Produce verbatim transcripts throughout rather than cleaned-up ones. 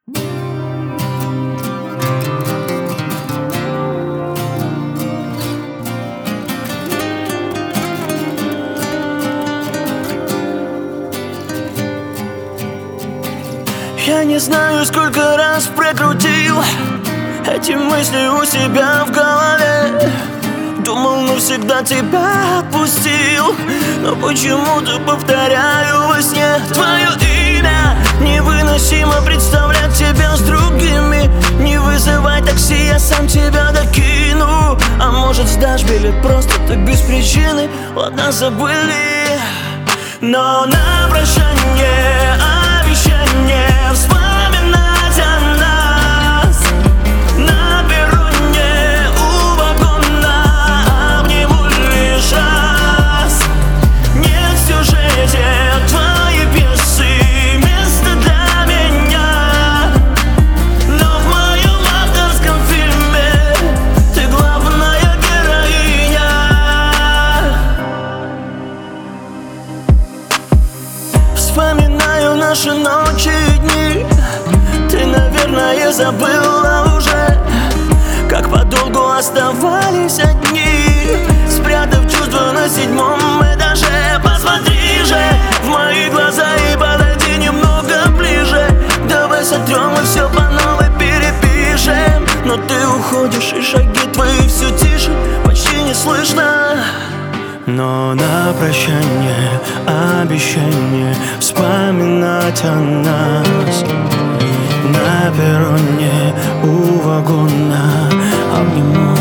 Я не знаю, сколько раз прокрутил эти мысли у себя в голове. Думал, навсегда тебя отпустил, но почему-то повторяю во сне твое имя. Невыносимо представлять тебя с другими. Не вызывай такси, я сам тебя докину. А может, сдашь билет просто так без причины? Ладно, забыли, но на прощание обещание вспоминать о нас. На перроне у вагона обниму лишь раз. Нет в сюжете твоей пьесы места для меня, но в моем авторском фильме ты главная героиня. Вспоминаю наши ночи и дни. Ты, наверное, забыла уже, как подолгу оставались одни, спрятав чувства на седьмом этаже. Посмотри же в мои глаза и подойди немного ближе. Давай сотрем и все по новой перепишем. Но ты уходишь, и шаги твои все тише, почти не слышно. Но на прощание обещание вспоминать о нас. На перроне у вагона обниму.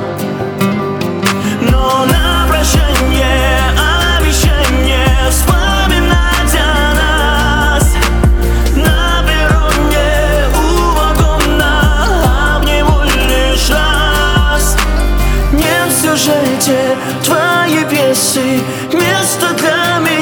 Но на прощание обещание вспоминать о нас. На перроне у вагона обниму лишь раз. Нет в сюжете твоей пьесы места для меня.